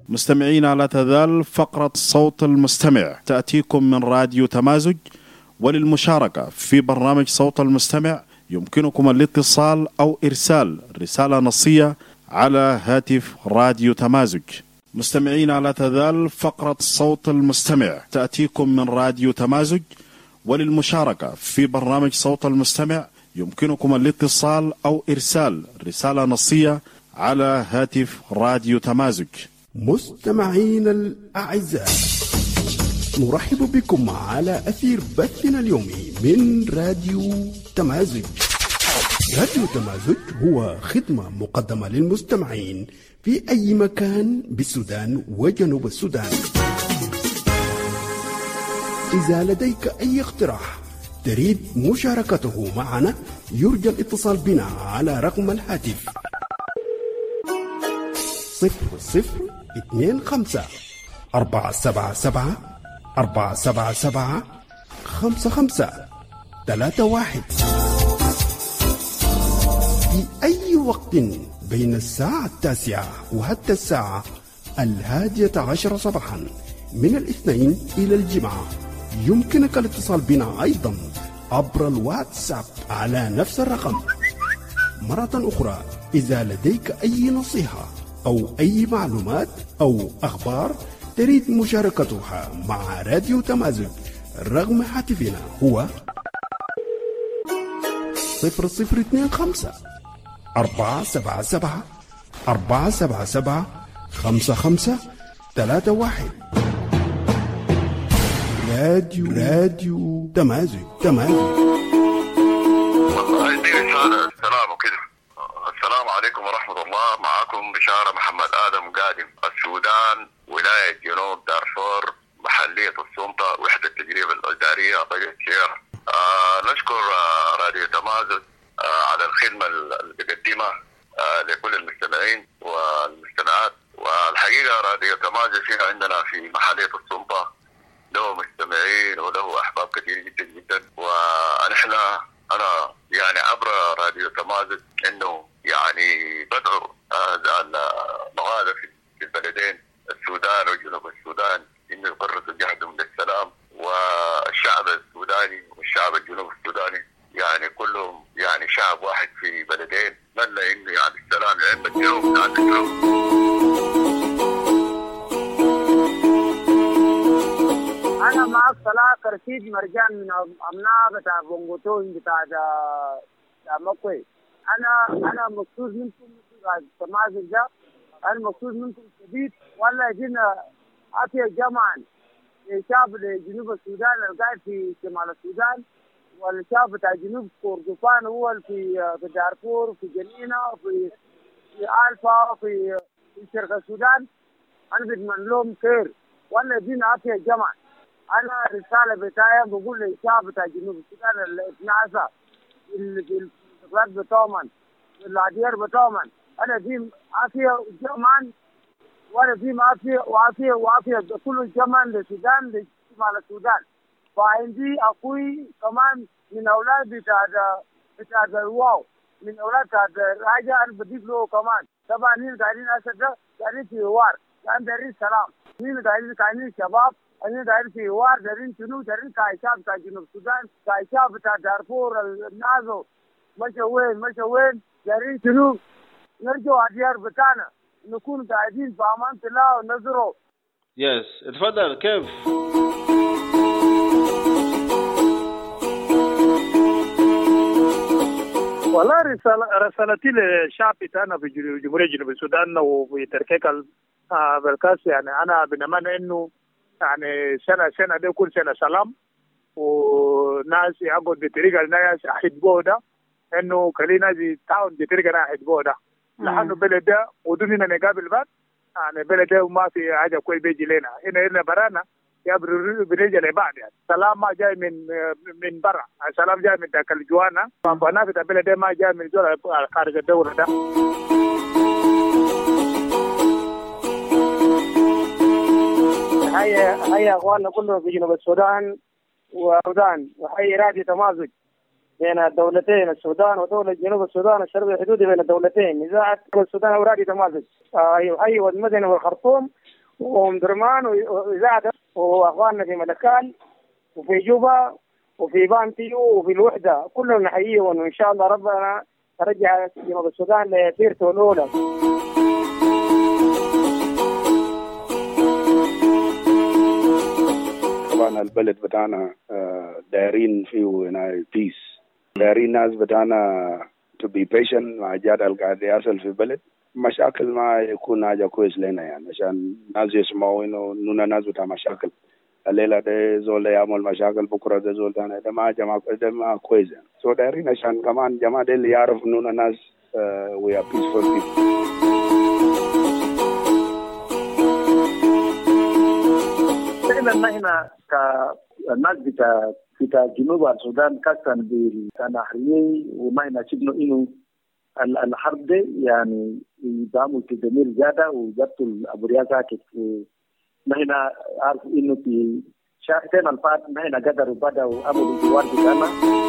مستمعينا، لا تزال فقرة صوت المستمع تأتيكم من راديو تمازج. وللمشاركة في برنامج صوت المستمع يمكنكم الاتصال أو إرسال رسالة نصية على هاتف راديو تمازج. مستمعينا، لا تزال فقرة صوت المستمع تأتيكم من راديو تمازج. وللمشاركة في برنامج صوت المستمع يمكنكم الاتصال أو إرسال رسالة نصية على هاتف راديو تمازج. مستمعينا الأعزاء، نرحب بكم على أثير بثنا اليومي من راديو تمازج. راديو تمازج هو خدمة مقدمة للمستمعين في أي مكان بالسودان وجنوب السودان. إذا لديك أي اقتراح تريد مشاركته معنا، يرجى الاتصال بنا على رقم الهاتف 0025 477 477 5531 في أي وقت بين الساعة 9 وحتى الساعة 11 صباحا من الاثنين إلى الجمعة. يمكنك الاتصال بنا أيضا عبر الواتساب على نفس الرقم. مرة أخرى، إذا لديك أي نصيحة أو أي معلومات أو أخبار تريد مشاركتها مع راديو تمازج، رقم هاتفنا هو 0025 477 477 5531. راديو تمازج. السلام وكده. السلام عليكم ورحمة الله. معكم بشارة محمد آدم قادم، السودان، ولاية جنوب دارفور، محلية السلطة، وحدة التجربة الإدارية، قرية سيارة. نشكر راديو تمازج على الخدمة اللي بيقدمها لكل المستمعين والمستمعات. والحقيقة راديو تمازج فيها عندنا في محلية السلطة له مستمعين وله أحباب كثير جدا جدا. ونحن أنا يعني عبر راديو تمازج إنه يعني بدعو المغالطة في البلدين السودان وجنوب السودان إنه يقرروا جهدهم للسلام، والشعب السوداني والشعب الجنوب السوداني يعني كلهم يعني شعب واحد في بلدين. نتمنى إنه يعني السلام يعم الجنوب بتاعت الجنوب. أنا معك صلاح رشيد مرجان من أبناء بتاع بونغوتون بتاع مكوي. أنا مبسوط منكم تمازج ده. أنا مبسوط منكم شديد، والله جينا أتي جمعا الشعب جنوب السودان القاعد في شمال السودان، والشعب بتاع جنوب كردفان هو في دارفور، في جنينة، في ألفا، في شرق السودان. أنا بتمنى لهم خير، والله جينا أتي جمعا. أنا رسالة بتاعي بقول للشعب بتاع جنوب السودان اللي اتنعسى في الاستقلال بتوعهم، في العدير بتوعهم. أنا دي عافية جمعا، وأنا دي وعافية كل جمعا للسودان، لشمال السودان. فعندي أخوي كمان من أولاد بتاع الواو، من أولاد بتاع راجع، أنا بديك له كمان. طبعا هنا قاعدين أسد، قاعدين في وار، قاعدين دارين سلام. هنا قاعدين شباب، أنا داير في وار، دارين شنو، دارين كايشاب بتاع جنوب السودان، كايشاب بتاع دارفور النازو، مشى وين دارين شنو، نرجع الديار بتاعنا، نكون قاعدين بأمانة الله ونظره. يس اتفضل. كيف؟ والله رسالتي للشعب بتاعنا في جمهورية جنوب السودان وفي تركيك بالكاس، يعني أنا بنتمنى إنه يعني سنة دي كل سنة سلام، وناس يقعد بطريقة الناس أحبوه ده، إنه كلي ناس يتعاون بطريقة ناس أحبوه ده. لأنه بلد ده ودوننا نقابل بعض، يعني بلد ده ما في حاجة كويس بيجي لنا هنا برانا يا بنيجي لبعض. يعني السلام ما جاي من برا، السلام جاي من ذاك الجوانا، فالناس في البلد ده ما جاي من زول خارج الدولة ده. هيا اخواننا كلهم في جنوب السودان والسودان، وهي راديو تمازج بين الدولتين السودان ودولة جنوب السودان، الشرق الحدودي بين الدولتين، إذاعة السودان وراديو تمازج. هي والمدني والخرطوم وام درمان وإذاعة وأخواننا في ملكال وفي جوبا وفي بانتيو وفي الوحدة كلهم نحييهم، وإن شاء الله ربنا ترجع جنوب السودان لسيرته الأولى. طبعا البلد بتاعنا دايرين فيه بيس، دايرين ناس بتاعنا to be patient مع الجاد اللي قاعد يحصل في البلد. مشاكل ما يكون حاجة كويس لنا يعني، عشان ناس يسمعوا إنه نونا ناس بتاع مشاكل. الليلة ده زول يعمل مشاكل، بكرة ده زول ثاني، ده ما جماعة ده ما كويس يعني. سو دايرين عشان كمان جماعة ده اللي يعرف نونا ناس we are peaceful people. دائما هنا كالناس بتاع جنوب السودان كان بالتناحية وما هنا شبنا إنه الحرب ده يعني يدعموا تدمير زيادة وجبتوا الأبرياء ساكت. ما هنا عارف إنه في شهرين الفات ما هنا قدروا بدأوا أمروا الجوار بتاعنا.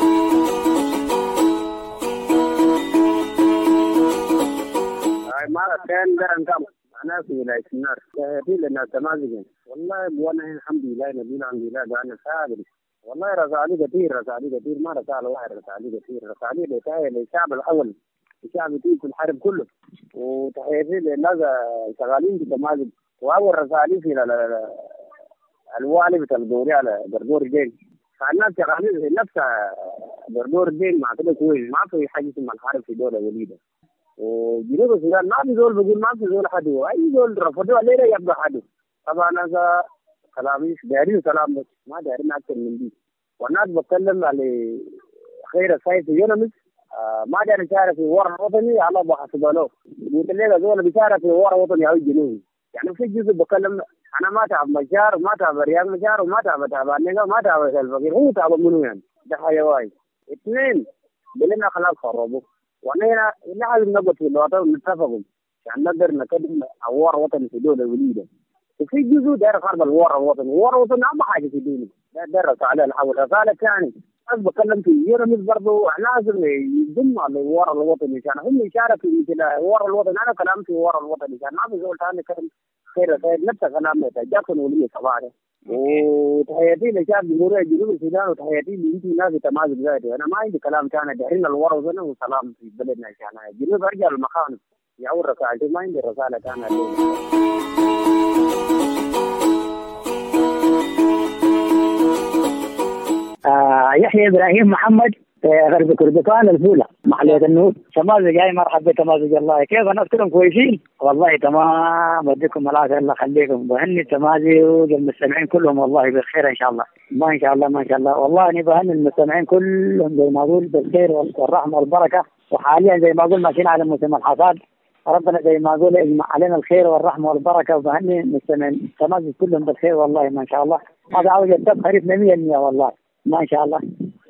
ما كان درن كم أنا في ولاية النار في لنا تمازجين والله وانا الحمد لله نبينا الحمد لله أنا صابر والله رسالي كثير ما رسالة واحد رسالي كثير رسالي للشعب الأول الشعب في الحرب كله وتحياتي للناس شغالين في تمازج وأول رسالي في الوالي بتاع الدوري على دردور الدين فالناس شغالين نفسها دردور الدين ما كده كويس ما في حاجة اسمها الحرب في دولة وليدة وجنوب السودان ما في زول بقول ما في زول حدو أي زول رفضوا الليلة يبدو حدو طبعا هذا كلامي دارين كلام بس ما دارين أكثر من دي والناس بتكلم على خير السيد يونس ما دارين شارع في ورا وطني على بحسب له قلت الليلة زول بيشارع في ورا وطني أو جنوبي يعني في جزء بتكلم أنا ما تعب مجار ما تعب رياض مجار وما تعب النجا ما تعب الفقير هو تعب منو يعني ده حيوان اثنين بلنا خلاص خربوا وانا لازم نقعد في الوطن ونتفقوا عشان نقدر نقدم أوار وطن في دولة وليدة وفي جزء داير خرب الوار الوطن أهم حاجة في ديني ده رسالة الأول رسالة ثاني أنا بتكلم في يونس برضو لازم يضم على الوار الوطني عشان هم يشاركوا في الوار الوطني أنا كلام في الوار الوطني عشان ما بزول ثاني كلام خير نفس كلامنا جاكن ولي صباح وتحياتي لشعب جمهورية جنوب السودان وتحياتي لأنتي ناس تمازج ذاتي أنا ما عندي كلام ثاني دايرين الوار الوطني وسلام في بلدنا عشان جنوب أرجع المخان يعود رسالتي ما عندي رسالة ثانية. يحيى إبراهيم محمد غرب كردفان الفولة محلية النور تمازج جاي مرحبا تمازج الله كيف الناس كلهم كويسين والله تمام بديكم العافية الله يخليكم بهني تمازج والمستمعين كلهم والله بالخير إن شاء الله ما شاء الله والله أنا بهني المستمعين كلهم زي ما أقول بالخير والرحمة والبركة وحاليا زي ما أقول ماشيين على موسم الحصاد ربنا زي ما أقول يجمع علينا الخير والرحمة والبركة وبهني المستمعين تمازج كلهم بالخير والله ما شاء الله هذا عاوز يتب خريف 100% والله ما شاء الله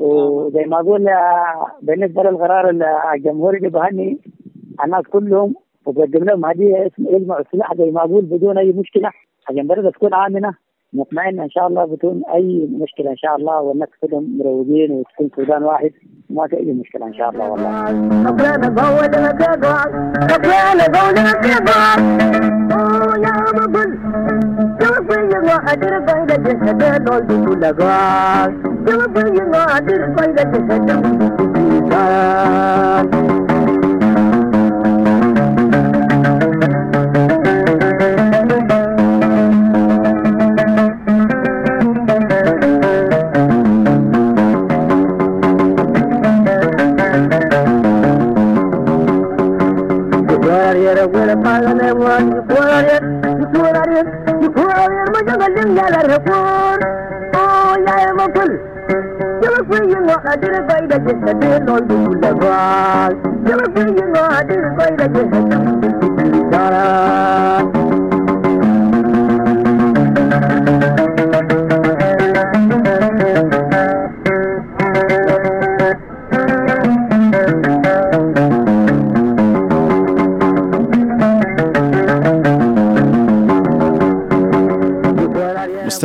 وزي ما أقول بالنسبة للقرار الجمهوري بهني الناس كلهم وبقدم لهم هدية اسم يجمع السلاح زي ما أقول بدون أي مشكلة عشان بلد تكون آمنة مطمئنة إن شاء الله بدون أي مشكلة إن شاء الله والناس كلهم مروجين وتكون سودان واحد ما في أي مشكلة إن شاء الله والله.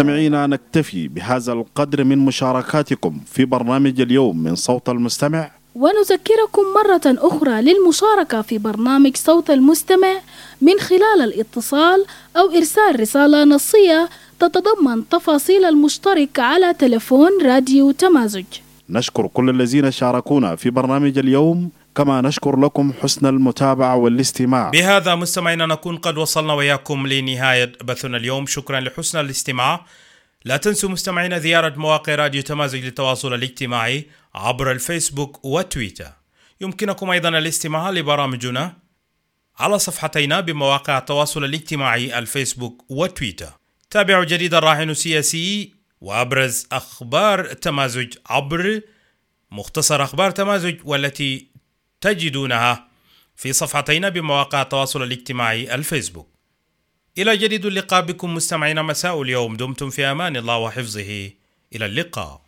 مستمعينا نكتفي بهذا القدر من مشاركاتكم في برنامج اليوم من صوت المستمع ونذكركم مرة أخرى للمشاركة في برنامج صوت المستمع من خلال الاتصال أو إرسال رسالة نصية تتضمن تفاصيل المشترك على تلفون راديو تمازج. نشكر كل الذين شاركونا في برنامج اليوم، كما نشكر لكم حسن المتابعة والاستماع. بهذا مستمعينا نكون قد وصلنا وياكم لنهاية بثنا اليوم. شكرا لحسن الاستماع. لا تنسوا مستمعينا زيارة مواقع راديو تمازج للتواصل الاجتماعي عبر الفيسبوك وتويتر. يمكنكم أيضا الاستماع لبرامجنا على صفحتينا بمواقع التواصل الاجتماعي الفيسبوك وتويتر. تابعوا جديد الراهن السياسي وأبرز أخبار تمازج عبر مختصر أخبار تمازج، والتي تجدونها في صفحتينا بمواقع التواصل الاجتماعي الفيسبوك. إلى جديد اللقاء بكم مستمعينا مساء اليوم. دمتم في أمان الله وحفظه. إلى اللقاء.